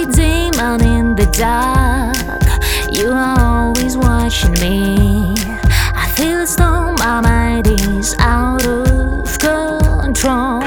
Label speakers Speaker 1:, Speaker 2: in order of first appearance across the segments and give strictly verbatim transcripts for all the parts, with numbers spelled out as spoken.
Speaker 1: a demon in the dark, you are always watching me. I feel as though my mind is out of control.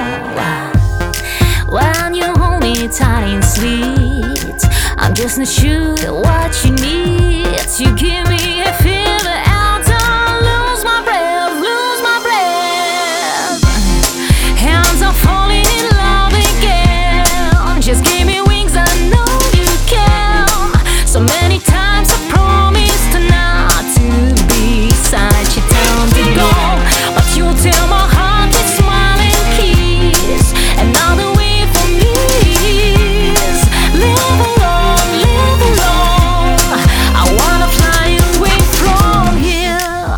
Speaker 1: When you hold me tight and sweet, I'm just not sure what you need. You give me a fever and I lose my breath, lose my breath. Hands are falling in love again. Just give me wings, I know you can. So many times I promised not to be such a time to go, but you tell my heart to smile and kiss. Another way for me is live alone, live alone. I wanna fly away from here.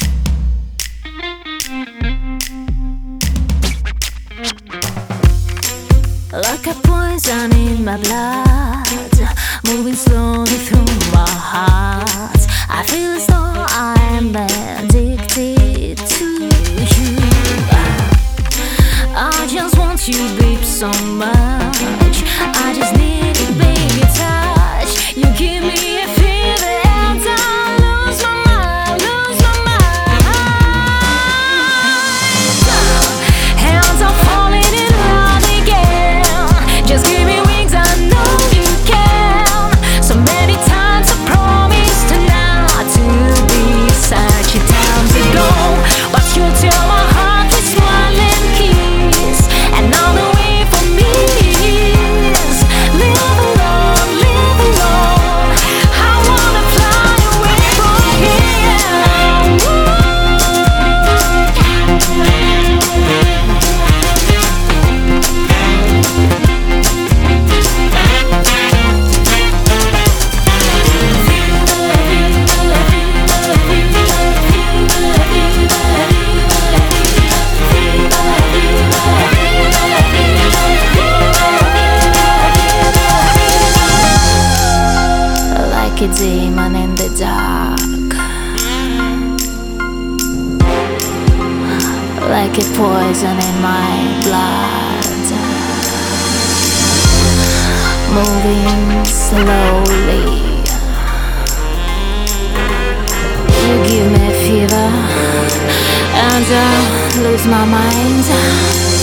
Speaker 1: Like a poison in my blood, moving slowly through my heart. I feel as though I am addicted to you. I just want you, babe, so much. I just need a baby touch. You give me a fever and I lose my mind, lose my mind. Hands are falling in love again. Just give me wings, I know you can. So many times I promised not to be such a time to go, but you tell my heart to smile and kiss. Another way for me is live alone, live alone. I wanna fly away from here. Like a demon in the dark, like a poison in my blood, moving slowly. You give me a fever and I lose my mind.